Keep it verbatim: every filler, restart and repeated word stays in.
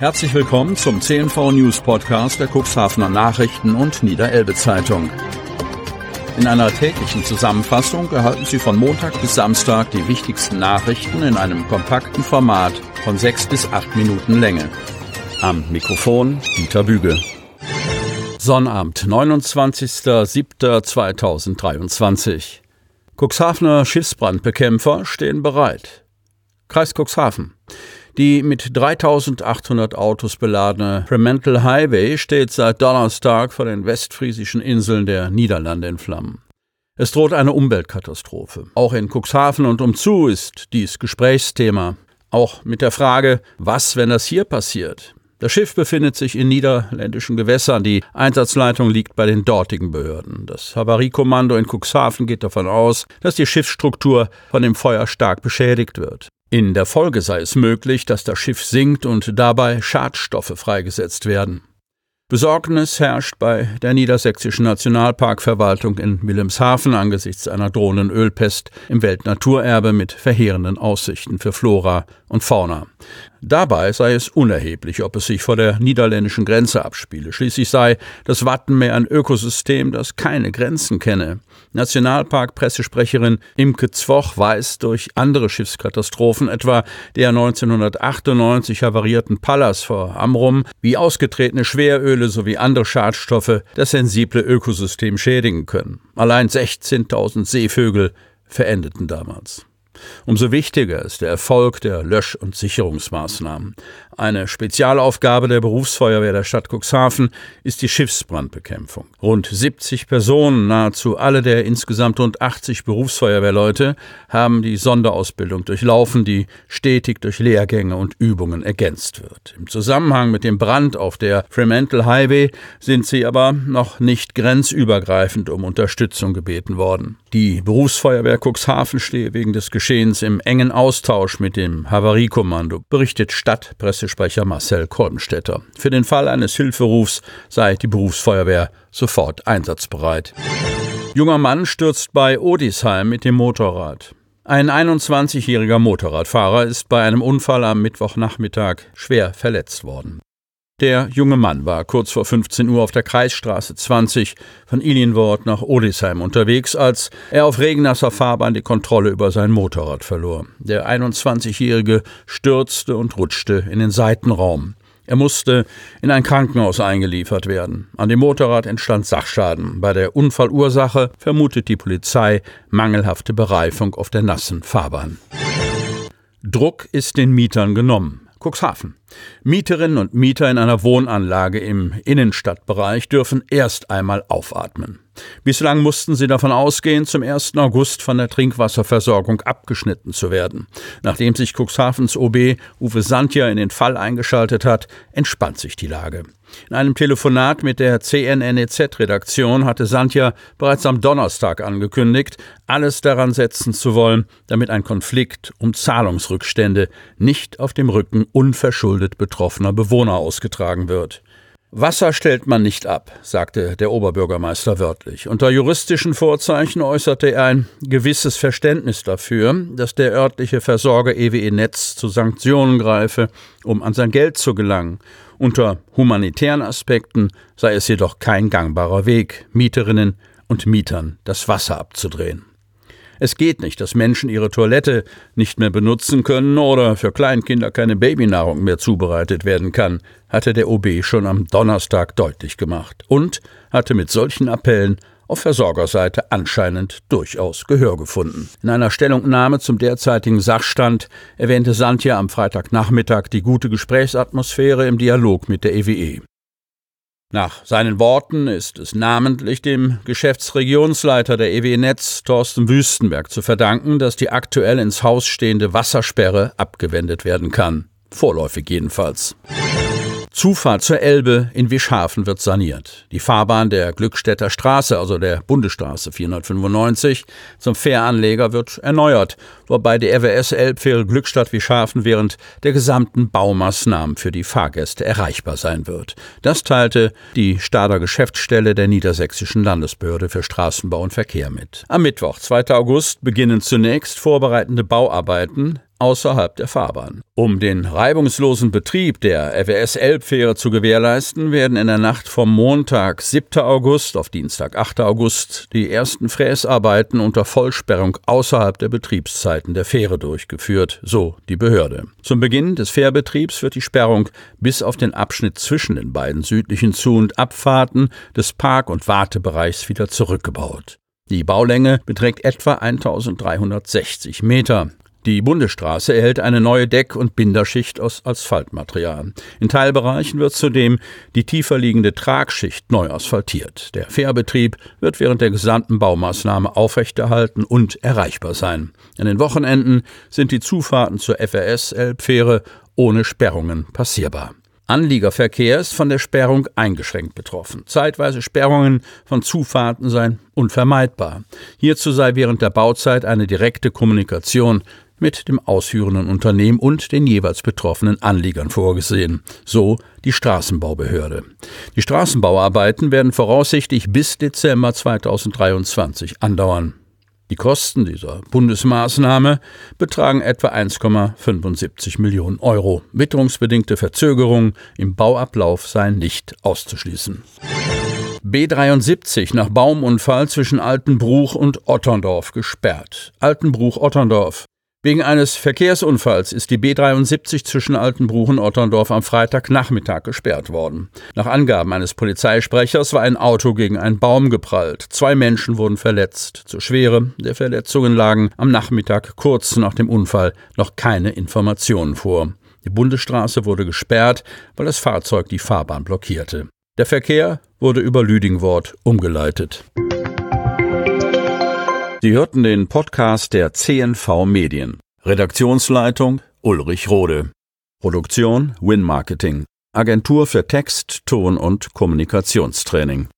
Herzlich willkommen zum C N V News Podcast der Cuxhavener Nachrichten und Niederelbe Zeitung. In einer täglichen Zusammenfassung erhalten Sie von Montag bis Samstag die wichtigsten Nachrichten in einem kompakten Format von sechs bis acht Minuten Länge. Am Mikrofon Dieter Büge. Sonnabend, neunundzwanzigster siebter zweitausenddreiundzwanzig. Cuxhavener Schiffsbrandbekämpfer stehen bereit. Kreis Cuxhaven. Die mit dreitausendachthundert Autos beladene Fremantle Highway steht seit Donnerstag vor den westfriesischen Inseln der Niederlande in Flammen. Es droht eine Umweltkatastrophe. Auch in Cuxhaven und umzu ist dies Gesprächsthema. Auch mit der Frage, was, wenn das hier passiert? Das Schiff befindet sich in niederländischen Gewässern. Die Einsatzleitung liegt bei den dortigen Behörden. Das Havariekommando in Cuxhaven geht davon aus, dass die Schiffsstruktur von dem Feuer stark beschädigt wird. In der Folge sei es möglich, dass das Schiff sinkt und dabei Schadstoffe freigesetzt werden. Besorgnis herrscht bei der Niedersächsischen Nationalparkverwaltung in Wilhelmshaven angesichts einer drohenden Ölpest im Weltnaturerbe mit verheerenden Aussichten für Flora und Fauna. Dabei sei es unerheblich, ob es sich vor der niederländischen Grenze abspiele. Schließlich sei das Wattenmeer ein Ökosystem, das keine Grenzen kenne. Nationalpark-Pressesprecherin Imke Zwoch weist durch andere Schiffskatastrophen, etwa der neunzehnhundertachtundneunzig havarierten Pallas vor Amrum, wie ausgetretene Schweröle sowie andere Schadstoffe das sensible Ökosystem schädigen können. Allein sechzehntausend Seevögel verendeten damals. Umso wichtiger ist der Erfolg der Lösch- und Sicherungsmaßnahmen. Eine Spezialaufgabe der Berufsfeuerwehr der Stadt Cuxhaven ist die Schiffsbrandbekämpfung. Rund siebzig Personen, nahezu alle der insgesamt rund achtzig Berufsfeuerwehrleute, haben die Sonderausbildung durchlaufen, die stetig durch Lehrgänge und Übungen ergänzt wird. Im Zusammenhang mit dem Brand auf der Fremantle Highway sind sie aber noch nicht grenzübergreifend um Unterstützung gebeten worden. Die Berufsfeuerwehr Cuxhaven stehe wegen des Geschehens im engen Austausch mit dem Havariekommando, berichtet Stadtpressesprecher Marcel Kolmstetter. Für den Fall eines Hilferufs sei die Berufsfeuerwehr sofort einsatzbereit. Junger Mann stürzt bei Odisheim mit dem Motorrad. Ein einundzwanzigjähriger Motorradfahrer ist bei einem Unfall am Mittwochnachmittag schwer verletzt worden. Der junge Mann war kurz vor fünfzehn Uhr auf der Kreisstraße zwanzig von Ilienwort nach Odisheim unterwegs, als er auf regennasser Fahrbahn die Kontrolle über sein Motorrad verlor. Der einundzwanzigjährige stürzte und rutschte in den Seitenraum. Er musste in ein Krankenhaus eingeliefert werden. An dem Motorrad entstand Sachschaden. Bei der Unfallursache vermutet die Polizei mangelhafte Bereifung auf der nassen Fahrbahn. Druck ist den Mietern genommen. Cuxhaven. Mieterinnen und Mieter in einer Wohnanlage im Innenstadtbereich dürfen erst einmal aufatmen. Bislang mussten sie davon ausgehen, zum ersten August von der Trinkwasserversorgung abgeschnitten zu werden. Nachdem sich Cuxhavens O B Uwe Santja in den Fall eingeschaltet hat, entspannt sich die Lage. In einem Telefonat mit der C N N E Z-Redaktion hatte Santja bereits am Donnerstag angekündigt, alles daran setzen zu wollen, damit ein Konflikt um Zahlungsrückstände nicht auf dem Rücken unverschuldet betroffener Bewohner ausgetragen wird. Wasser stellt man nicht ab, sagte der Oberbürgermeister wörtlich. Unter juristischen Vorzeichen äußerte er ein gewisses Verständnis dafür, dass der örtliche Versorger E W E Netz zu Sanktionen greife, um an sein Geld zu gelangen. Unter humanitären Aspekten sei es jedoch kein gangbarer Weg, Mieterinnen und Mietern das Wasser abzudrehen. Es geht nicht, dass Menschen ihre Toilette nicht mehr benutzen können oder für Kleinkinder keine Babynahrung mehr zubereitet werden kann, hatte der O B schon am Donnerstag deutlich gemacht und hatte mit solchen Appellen auf Versorgerseite anscheinend durchaus Gehör gefunden. In einer Stellungnahme zum derzeitigen Sachstand erwähnte Santja am Freitagnachmittag die gute Gesprächsatmosphäre im Dialog mit der E W E. Nach seinen Worten ist es namentlich dem Geschäftsregionsleiter der E W E Netz, Thorsten Wüstenberg, zu verdanken, dass die aktuell ins Haus stehende Wassersperre abgewendet werden kann. Vorläufig jedenfalls. Zufahrt zur Elbe in Wischhafen wird saniert. Die Fahrbahn der Glückstädter Straße, also der Bundesstraße vierhundertfünfundneunzig, zum Fähranleger wird erneuert, wobei die R W S Elbfähre Glückstadt-Wischhafen während der gesamten Baumaßnahmen für die Fahrgäste erreichbar sein wird. Das teilte die Stader Geschäftsstelle der Niedersächsischen Landesbehörde für Straßenbau und Verkehr mit. Am Mittwoch, zweiter August, beginnen zunächst vorbereitende Bauarbeiten außerhalb der Fahrbahn. Um den reibungslosen Betrieb der F W S-Elbfähre zu gewährleisten, werden in der Nacht vom Montag, siebten August auf Dienstag, achten August, die ersten Fräsarbeiten unter Vollsperrung außerhalb der Betriebszeiten der Fähre durchgeführt, so die Behörde. Zum Beginn des Fährbetriebs wird die Sperrung bis auf den Abschnitt zwischen den beiden südlichen Zu- und Abfahrten des Park- und Wartebereichs wieder zurückgebaut. Die Baulänge beträgt etwa eintausenddreihundertsechzig Meter. Die Bundesstraße erhält eine neue Deck- und Binderschicht aus Asphaltmaterial. In Teilbereichen wird zudem die tiefer liegende Tragschicht neu asphaltiert. Der Fährbetrieb wird während der gesamten Baumaßnahme aufrechterhalten und erreichbar sein. An den Wochenenden sind die Zufahrten zur F W S-Elbfähre ohne Sperrungen passierbar. Anliegerverkehr ist von der Sperrung eingeschränkt betroffen. Zeitweise Sperrungen von Zufahrten seien unvermeidbar. Hierzu sei während der Bauzeit eine direkte Kommunikation mit dem ausführenden Unternehmen und den jeweils betroffenen Anliegern vorgesehen, so die Straßenbaubehörde. Die Straßenbauarbeiten werden voraussichtlich bis Dezember zweitausenddreiundzwanzig andauern. Die Kosten dieser Bundesmaßnahme betragen etwa eins Komma fünfundsiebzig Millionen Euro. Witterungsbedingte Verzögerungen im Bauablauf seien nicht auszuschließen. B dreiundsiebzig nach Baumunfall zwischen Altenbruch und Otterndorf gesperrt. Altenbruch-Otterndorf. Wegen eines Verkehrsunfalls ist die B dreiundsiebzig zwischen Altenbruch und Otterndorf am Freitagnachmittag gesperrt worden. Nach Angaben eines Polizeisprechers war ein Auto gegen einen Baum geprallt. Zwei Menschen wurden verletzt. Zur Schwere der Verletzungen lagen am Nachmittag kurz nach dem Unfall noch keine Informationen vor. Die Bundesstraße wurde gesperrt, weil das Fahrzeug die Fahrbahn blockierte. Der Verkehr wurde über Lüdingwort umgeleitet. Sie hörten den Podcast der C N V Medien. Redaktionsleitung Ulrich Rode. Produktion Win Marketing. Agentur für Text, Ton und Kommunikationstraining.